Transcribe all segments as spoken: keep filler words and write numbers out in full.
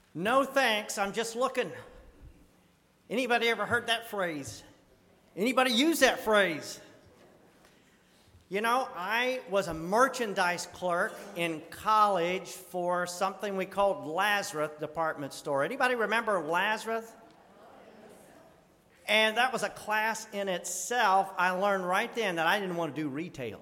No thanks, I'm just looking. Anybody ever heard that phrase? Anybody use that phrase? You know, I was a merchandise clerk in college for something we called Lazarus department store. Anybody remember Lazarus? And that was a class in itself. I learned right then that I didn't want to do retail.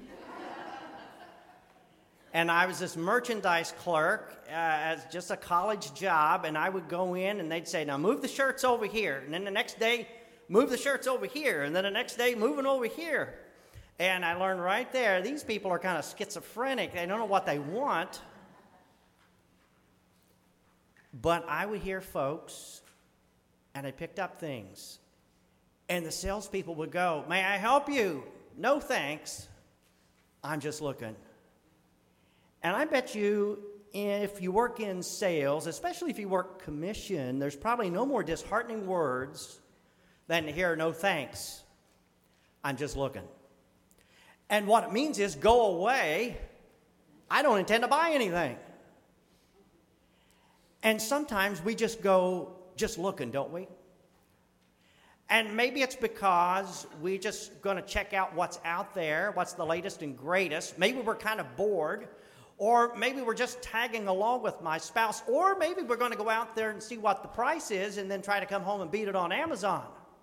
And I was this merchandise clerk uh, as just a college job, and I would go in and they'd say, now move the shirts over here. And then the next day, move the shirts over here. And then the next day, moving over here. And I learned right there, these people are kind of schizophrenic. They don't know what they want. But I would hear folks, and I picked up things. And the salespeople would go, may I help you? No thanks. I'm just looking. And I bet you if you work in sales, especially if you work commission, there's probably no more disheartening words than to hear no thanks. I'm just looking. And what it means is go away. I don't intend to buy anything. And sometimes we just go just looking, don't we? And maybe it's because we're just going to check out what's out there, what's the latest and greatest. Maybe we're kind of bored. Or maybe we're just tagging along with my spouse. Or maybe we're going to go out there and see what the price is and then try to come home and beat it on Amazon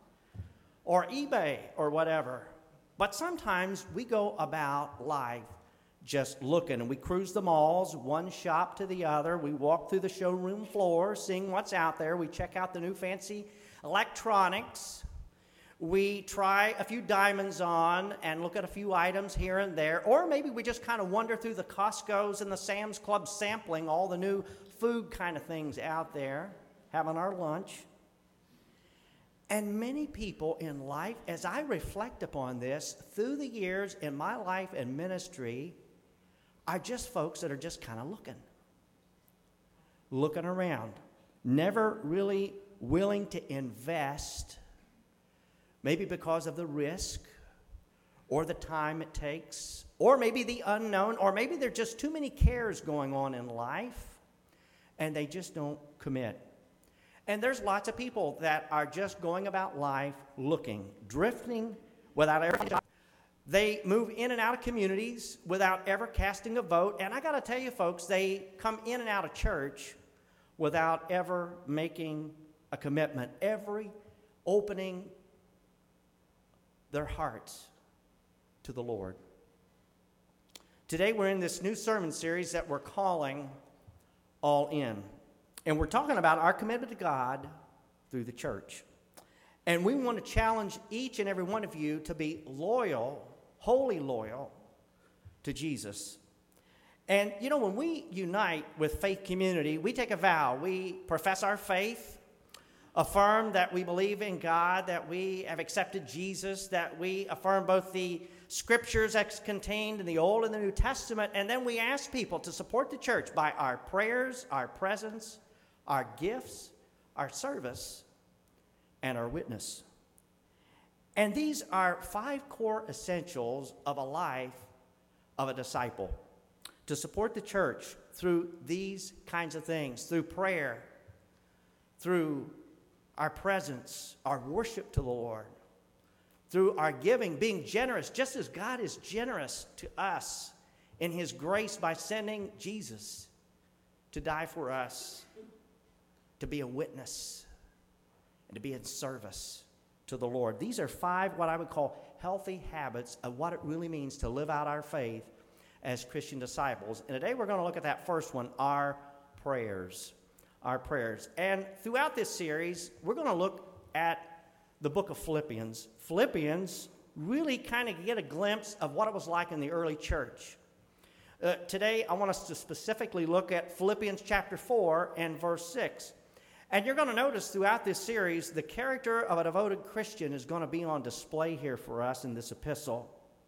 or eBay or whatever. But sometimes we go about life just looking, and we cruise the malls, one shop to the other. We walk through the showroom floor, seeing what's out there. We check out the new fancy electronics. We try a few diamonds on and look at a few items here and there. Or maybe we just kind of wander through the Costco's and the Sam's Club sampling all the new food kind of things out there, having our lunch. And many people in life, as I reflect upon this, through the years in my life and ministry, are just folks that are just kind of looking. Looking around. Never really willing to invest, maybe because of the risk or the time it takes, or maybe the unknown, or maybe there are just too many cares going on in life, and they just don't commit. And there's lots of people that are just going about life looking, drifting without ever. They move in and out of communities without ever casting a vote. And I got to tell you, folks, they come in and out of church without ever making a commitment. Every opening their hearts to the Lord. Today we're in this new sermon series that we're calling All In. And we're talking about our commitment to God through the church. And we want to challenge each and every one of you to be loyal, wholly loyal to Jesus. And, you know, when we unite with Faith Community, we take a vow. We profess our faith, affirm that we believe in God, that we have accepted Jesus, that we affirm both the scriptures that's contained in the Old and the New Testament, and then we ask people to support the church by our prayers, our presence, our gifts, our service, and our witness. And these are five core essentials of a life of a disciple. To support the church through these kinds of things, through prayer, through our presence, our worship to the Lord, through our giving, being generous, just as God is generous to us in His grace by sending Jesus to die for us, to be a witness, and to be in service to the Lord. These are five what I would call healthy habits of what it really means to live out our faith as Christian disciples. And today we're going to look at that first one, our prayers. Our prayers. And throughout this series, we're going to look at the book of Philippians. Philippians really kind of get a glimpse of what it was like in the early church. Uh, today, I want us to specifically look at Philippians chapter four and verse six. And you're going to notice throughout this series, the character of a devoted Christian is going to be on display here for us in this epistle.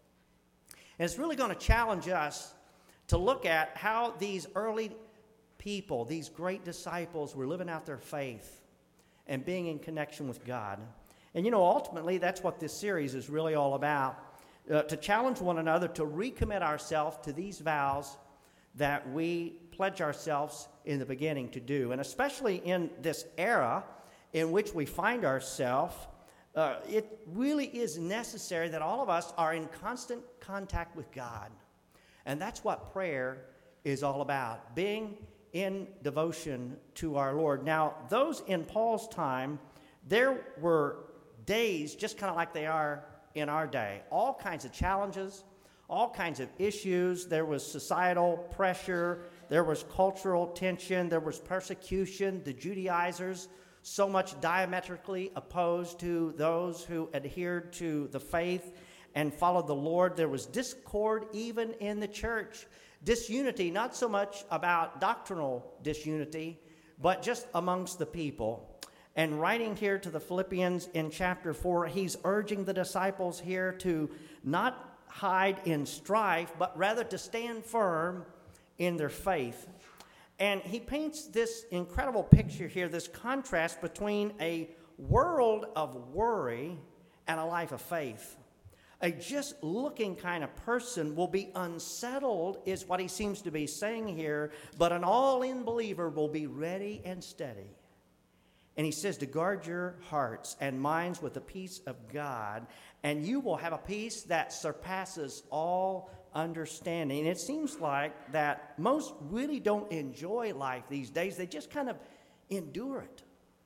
And it's really going to challenge us to look at how these early people, these great disciples, were living out their faith and being in connection with God. And you know, ultimately, that's what this series is really all about. Uh, to challenge one another to recommit ourselves to these vows that we pledge ourselves in the beginning to do. And especially in this era in which we find ourselves, uh, it really is necessary that all of us are in constant contact with God. And that's what prayer is all about, being in devotion to our Lord. Now, those in Paul's time, there were days just kind of like they are in our day. All kinds of challenges, all kinds of issues. There was societal pressure. There was cultural tension. There was persecution. The Judaizers, so much diametrically opposed to those who adhered to the faith and followed the Lord. There was discord even in the church. Disunity, not so much about doctrinal disunity, but just amongst the people. And writing here to the Philippians in chapter four, he's urging the disciples here to not hide in strife, but rather to stand firm in their faith. And he paints this incredible picture here, this contrast between a world of worry and a life of faith. A just looking kind of person will be unsettled, is what he seems to be saying here, but an all-in believer will be ready and steady. And he says to guard your hearts and minds with the peace of God, and you will have a peace that surpasses all understanding. And it seems like that most really don't enjoy life these days. They just kind of endure it.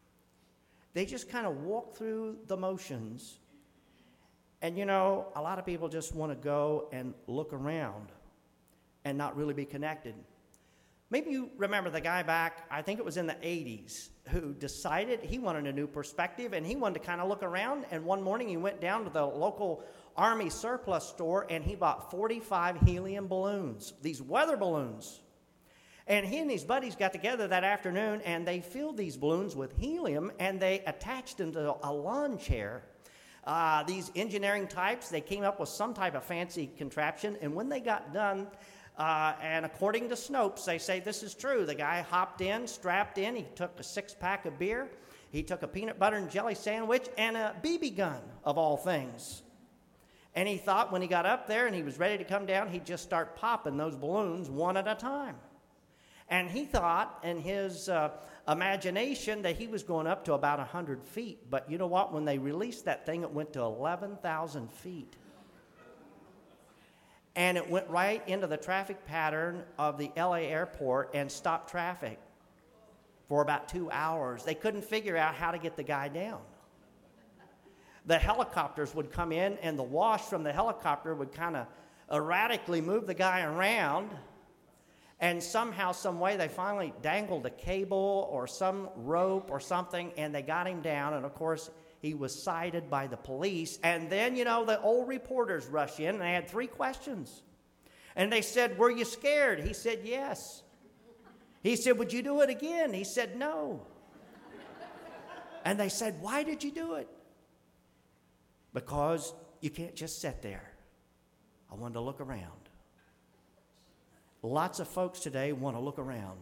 They just kind of walk through the motions. And you know, a lot of people just want to go and look around and not really be connected. Maybe you remember the guy back, I think it was in the eighties, who decided he wanted a new perspective and he wanted to kind of look around. And one morning he went down to the local Army surplus store and he bought forty-five helium balloons, these weather balloons. And he and his buddies got together that afternoon and they filled these balloons with helium and they attached them to a lawn chair. Uh, these engineering types, they came up with some type of fancy contraption, and when they got done, uh, and according to Snopes, they say this is true, the guy hopped in, strapped in, he took a six-pack of beer, he took a peanut butter and jelly sandwich, and a B B gun, of all things. And he thought when he got up there and he was ready to come down, he'd just start popping those balloons one at a time. And he thought in his uh, imagination that he was going up to about one hundred feet. But you know what? When they released that thing, it went to eleven thousand feet. And it went right into the traffic pattern of the L A airport and stopped traffic for about two hours. They couldn't figure out how to get the guy down. The helicopters would come in, and the wash from the helicopter would kind of erratically move the guy around. And somehow, some way, they finally dangled a cable or some rope or something, and they got him down. And, of course, he was cited by the police. And then, you know, the old reporters rush in, and they had three questions. And they said, were you scared? He said, yes. He said, would you do it again? He said, no. And they said, why did you do it? Because you can't just sit there. I wanted to look around. Lots of folks today want to look around.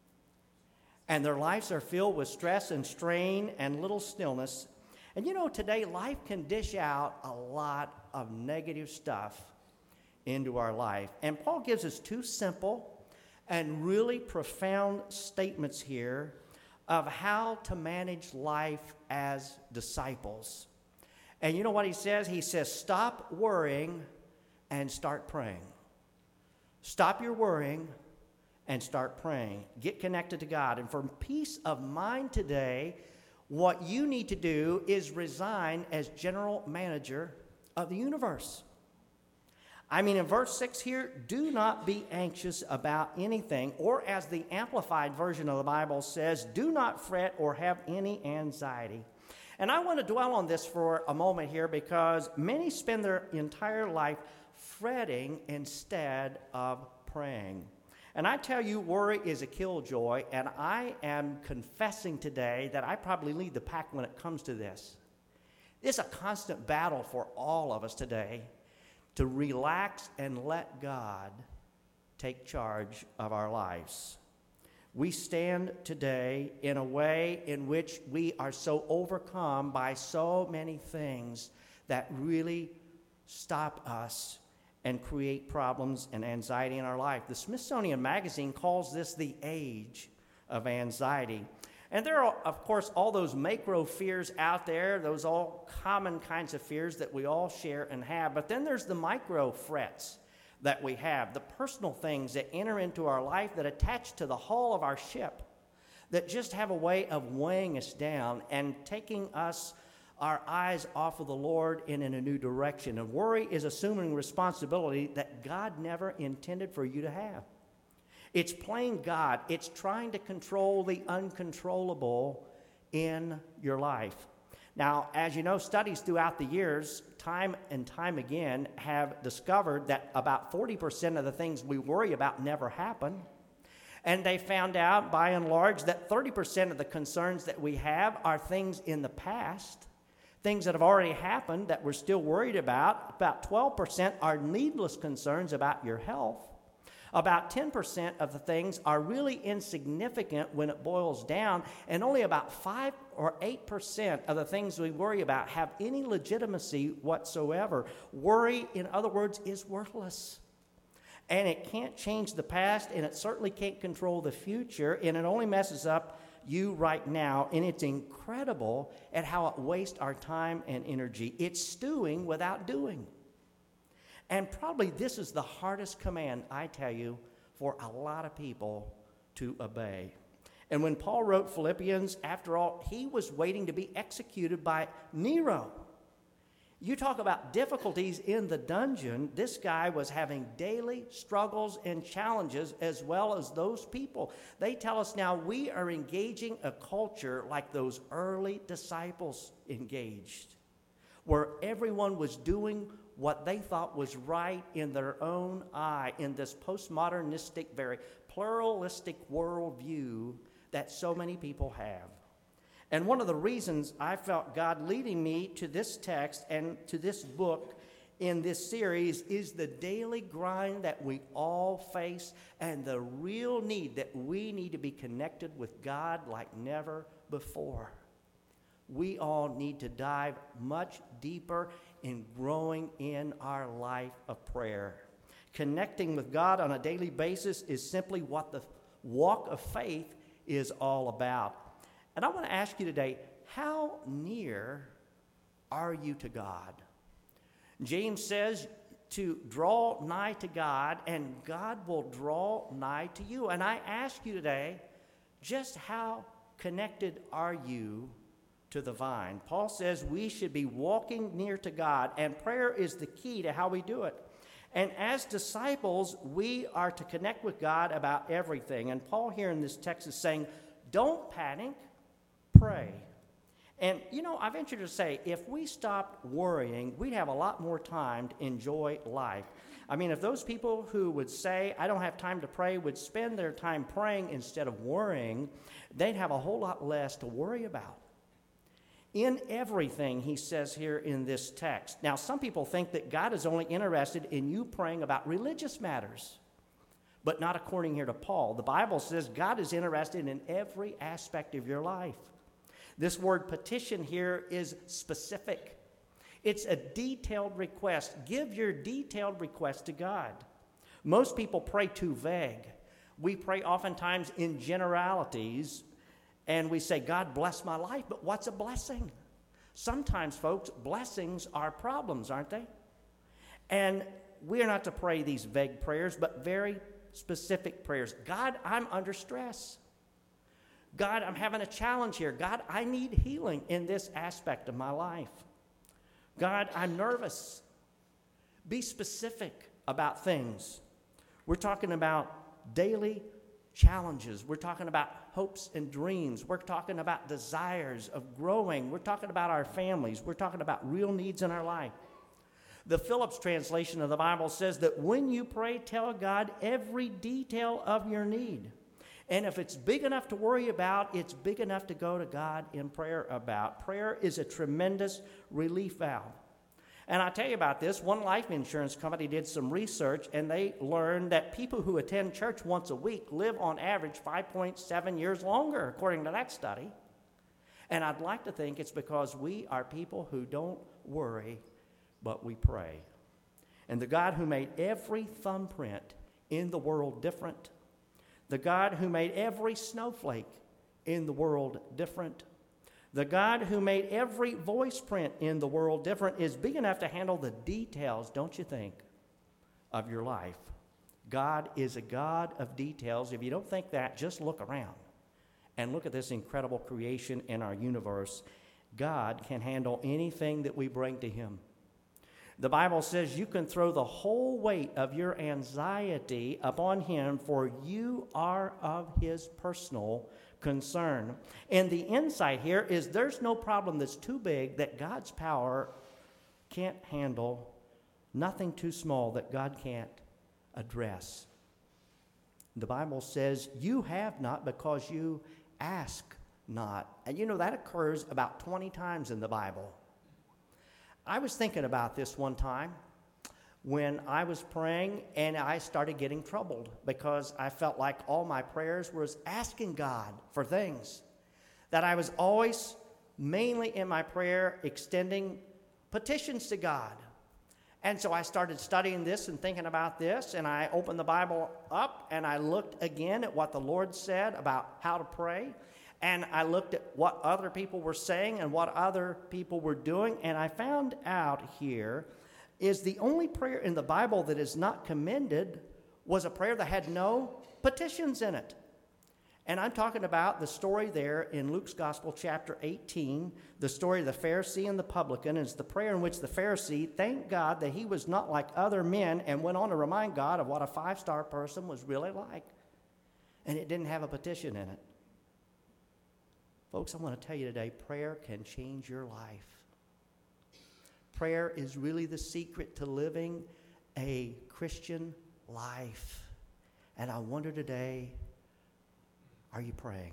And their lives are filled with stress and strain and little stillness. And you know, today life can dish out a lot of negative stuff into our life. And Paul gives us two simple and really profound statements here of how to manage life as disciples. And you know what he says? He says, stop worrying and start praying. Stop your worrying and start praying. Get connected to God. And for peace of mind today, what you need to do is resign as general manager of the universe. I mean, in verse six here, do not be anxious about anything, or as the Amplified Version of the Bible says, do not fret or have any anxiety. And I want to dwell on this for a moment here because many spend their entire life fretting instead of praying. And I tell you, worry is a killjoy, and I am confessing today that I probably lead the pack when it comes to this. It's a constant battle for all of us today to relax and let God take charge of our lives. We stand today in a way in which we are so overcome by so many things that really stop us and create problems and anxiety in our life. The Smithsonian Magazine calls this the age of anxiety. And there are, of course, all those macro fears out there, those all common kinds of fears that we all share and have. But then there's the micro threats that we have, the personal things that enter into our life that attach to the hull of our ship, that just have a way of weighing us down and taking us, our eyes off of the Lord and in a new direction. And worry is assuming responsibility that God never intended for you to have. It's playing God. It's trying to control the uncontrollable in your life. Now, as you know, studies throughout the years, time and time again, have discovered that about forty percent of the things we worry about never happen. And they found out, by and large, that thirty percent of the concerns that we have are things in the past, things that have already happened that we're still worried about. About twelve percent are needless concerns about your health. About ten percent of the things are really insignificant when it boils down, and only about five or eight percent of the things we worry about have any legitimacy whatsoever. Worry, in other words, is worthless. And it can't change the past, and it certainly can't control the future, and it only messes up you right now, and it's incredible at how it wastes our time and energy. It's stewing without doing. And probably this is the hardest command, I tell you, for a lot of people to obey. And when Paul wrote Philippians, after all, he was waiting to be executed by Nero. You talk about difficulties in the dungeon. This guy was having daily struggles and challenges as well as those people. They tell us now we are engaging a culture like those early disciples engaged, where everyone was doing what they thought was right in their own eye, in this postmodernistic, very pluralistic worldview that so many people have. And one of the reasons I felt God leading me to this text and to this book in this series is the daily grind that we all face and the real need that we need to be connected with God like never before. We all need to dive much deeper in growing in our life of prayer. Connecting with God on a daily basis is simply what the walk of faith is all about. And I want to ask you today, how near are you to God? James says to draw nigh to God, and God will draw nigh to you. And I ask you today, just how connected are you to the vine? Paul says we should be walking near to God, and prayer is the key to how we do it. And as disciples, we are to connect with God about everything. And Paul here in this text is saying, don't panic, pray. And, you know, I venture to say, if we stopped worrying, we'd have a lot more time to enjoy life. I mean, if those people who would say, I don't have time to pray, would spend their time praying instead of worrying, they'd have a whole lot less to worry about. In everything, he says here in this text. Now, some people think that God is only interested in you praying about religious matters, but not according here to Paul. The Bible says God is interested in every aspect of your life. This word petition here is specific. It's a detailed request. Give your detailed request to God. Most people pray too vague. We pray oftentimes in generalities, and we say, God bless my life, but what's a blessing? Sometimes, folks, blessings are problems, aren't they? And we are not to pray these vague prayers, but very specific prayers. God, I'm under stress. God, I'm having a challenge here. God, I need healing in this aspect of my life. God, I'm nervous. Be specific about things. We're talking about daily challenges. We're talking about hopes and dreams. We're talking about desires of growing. We're talking about our families. We're talking about real needs in our life. The Phillips translation of the Bible says that when you pray, tell God every detail of your need. And if it's big enough to worry about, it's big enough to go to God in prayer about. Prayer is a tremendous relief valve. And I'll tell you about this. One life insurance company did some research, and they learned that people who attend church once a week live on average five point seven years longer, according to that study. And I'd like to think it's because we are people who don't worry, but we pray. And the God who made every thumbprint in the world different, the God who made every snowflake in the world different, the God who made every voice print in the world different is big enough to handle the details, don't you think, of your life. God is a God of details. If you don't think that, just look around and look at this incredible creation in our universe. God can handle anything that we bring to him. The Bible says you can throw the whole weight of your anxiety upon him, for you are of his personal concern. And the insight here is there's no problem that's too big that God's power can't handle, nothing too small that God can't address. The Bible says you have not because you ask not. And you know that occurs about twenty times in the Bible. I was thinking about this one time when I was praying and I started getting troubled because I felt like all my prayers was asking God for things. That I was always mainly in my prayer extending petitions to God. And so I started studying this and thinking about this, and I opened the Bible up and I looked again at what the Lord said about how to pray. And I looked at what other people were saying and what other people were doing, and I found out here is the only prayer in the Bible that is not commended was a prayer that had no petitions in it. And I'm talking about the story there in Luke's Gospel, chapter eighteen, the story of the Pharisee and the publican. It's the prayer in which the Pharisee thanked God that he was not like other men and went on to remind God of what a five-star person was really like. And it didn't have a petition in it. Folks, I want to tell you today, prayer can change your life. Prayer is really the secret to living a Christian life. And I wonder today, are you praying?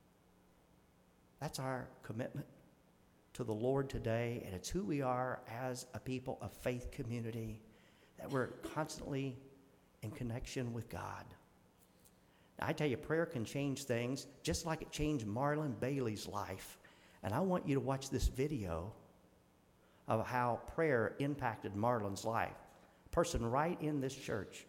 That's our commitment to the Lord today, and it's who we are as a people of faith community, that we're constantly in connection with God. Now, I tell you, prayer can change things just like it changed Marlon Bailey's life. And I want you to watch this video of how prayer impacted Marlon's life. A person right in this church.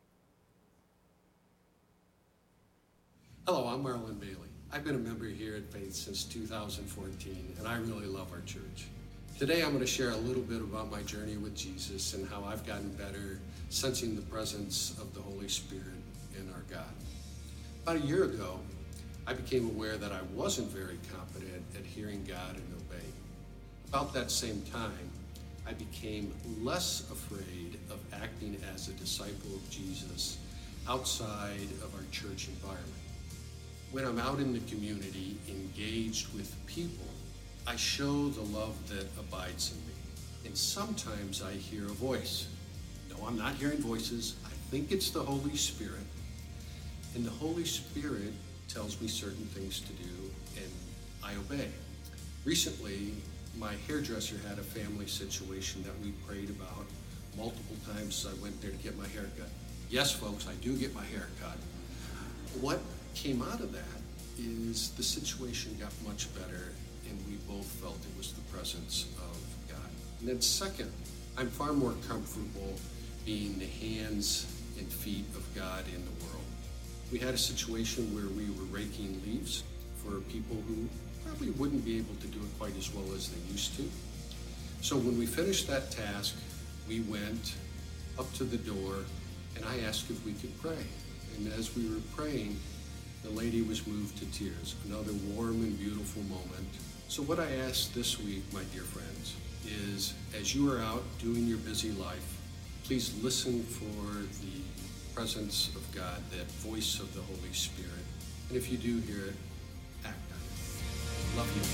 Hello, I'm Marlon Bailey. I've been a member here at Faith since two thousand fourteen, and I really love our church. Today I'm going to share a little bit about my journey with Jesus and how I've gotten better sensing the presence of the Holy Spirit in our God. About a year ago, I became aware that I wasn't very competent at hearing God and obeying. About that same time, I became less afraid of acting as a disciple of Jesus outside of our church environment. When I'm out in the community, engaged with people, I show the love that abides in me. And sometimes I hear a voice. No, I'm not hearing voices. I think it's the Holy Spirit. And the Holy Spirit tells me certain things to do, and I obey. Recently, my hairdresser had a family situation that we prayed about multiple times as I went there to get my hair cut. Yes, folks, I do get my hair cut. What came out of that is the situation got much better, and we both felt it was the presence of God. And then second, I'm far more comfortable being the hands and feet of God in the world. We had a situation where we were raking leaves for people who probably wouldn't be able to do it quite as well as they used to. So when we finished that task, we went up to the door and I asked if we could pray. And as we were praying, the lady was moved to tears, another warm and beautiful moment. So what I ask this week, my dear friends, is as you are out doing your busy life, please listen for the presence of God, that voice of the Holy Spirit. And if you do hear it, act on it. Love you.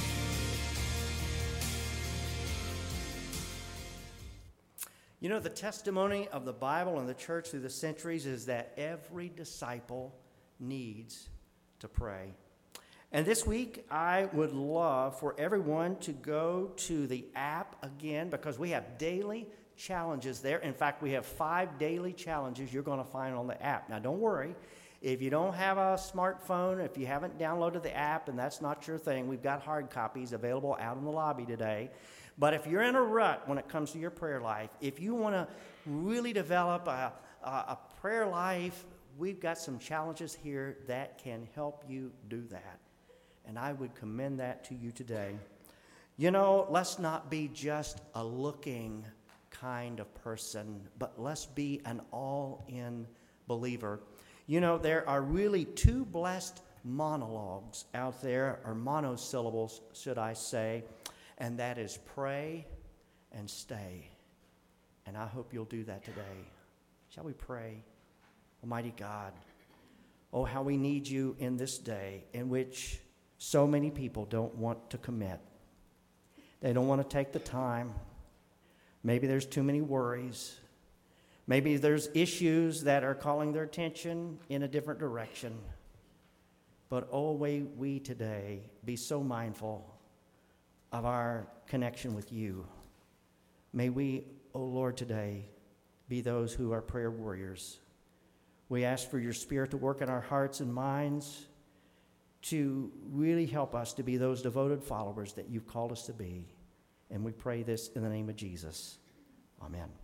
You know, the testimony of the Bible and the church through the centuries is that every disciple needs to pray. And this week, I would love for everyone to go to the app again, because we have daily challenges there. In fact, we have five daily challenges you're going to find on the app. Now, don't worry. If you don't have a smartphone, if you haven't downloaded the app and that's not your thing, we've got hard copies available out in the lobby today. But if you're in a rut when it comes to your prayer life, if you want to really develop a, a, a prayer life, we've got some challenges here that can help you do that. And I would commend that to you today. You know, let's not be just a looking kind of person, but let's be an all-in believer. You know, there are really two blessed monologues out there, or monosyllables, should I say, and that is pray and stay. And I hope you'll do that today. Shall we pray? Almighty God, oh, how we need you in this day in which so many people don't want to commit. They don't want to take the time. Maybe there's too many worries. Maybe there's issues that are calling their attention in a different direction. But oh, may we today be so mindful of our connection with you. May we, oh Lord, today be those who are prayer warriors. We ask for your Spirit to work in our hearts and minds to really help us to be those devoted followers that you've called us to be. And we pray this in the name of Jesus. Amen.